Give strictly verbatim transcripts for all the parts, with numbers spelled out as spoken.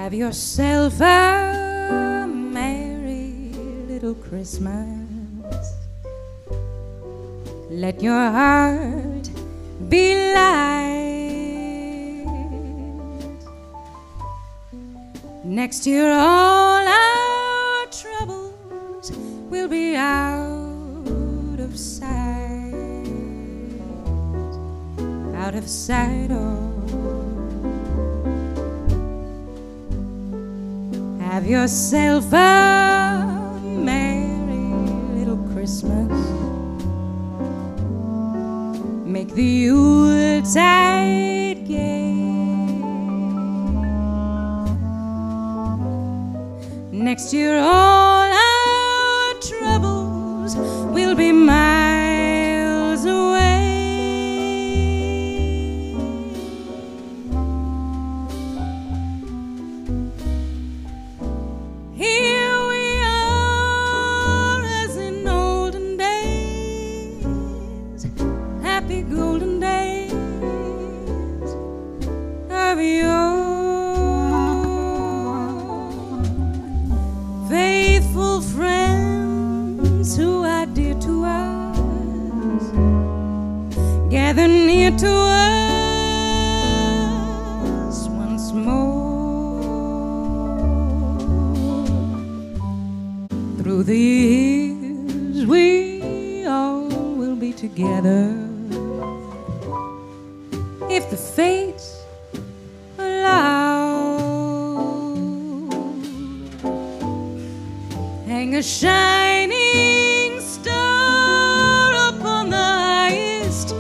Have yourself a merry little Christmas. Let your heart be light. Next year all our troubles will be out of sight. Out of sight, oh. Have yourself a merry little Christmas. Make the Yuletide gay. Next year all our troubles will be miles away. Here we are as in olden days, happy golden days of yore. Faithful friends who are dear to us, gather near to us once more. Through the years we all will be together, if the fates allow. Hang a shining star upon the highest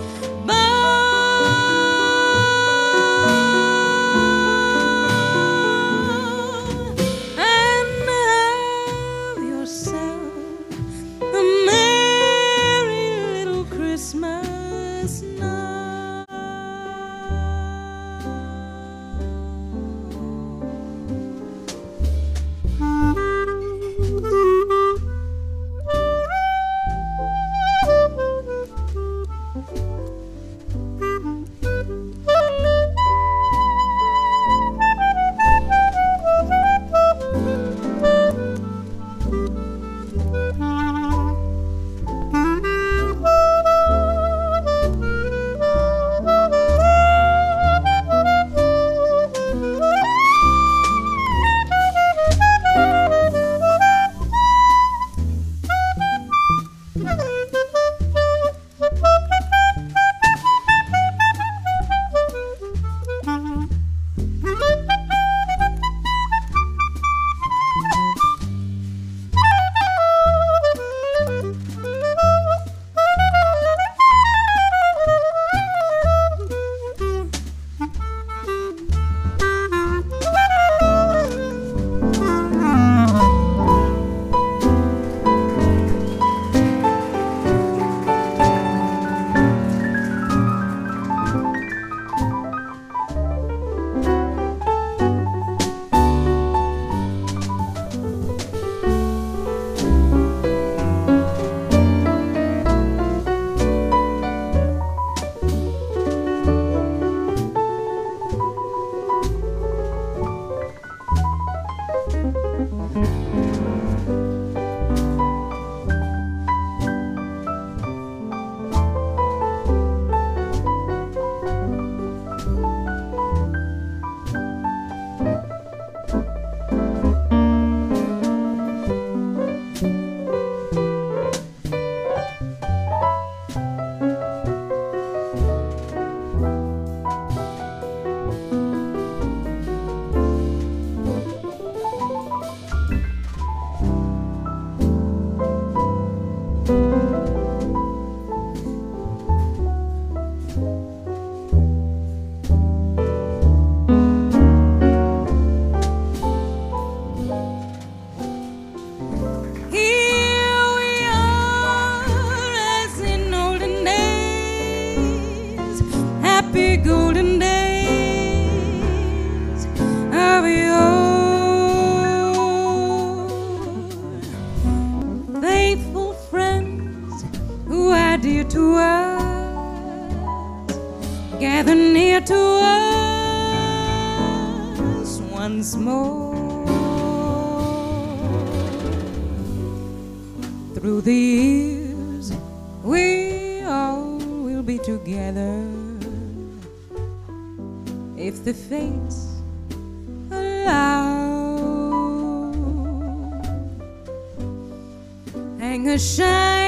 bough, and have yourself a merry little Christmas now. once more. Through the years, we all will be together, if the fates allow. Hang a shine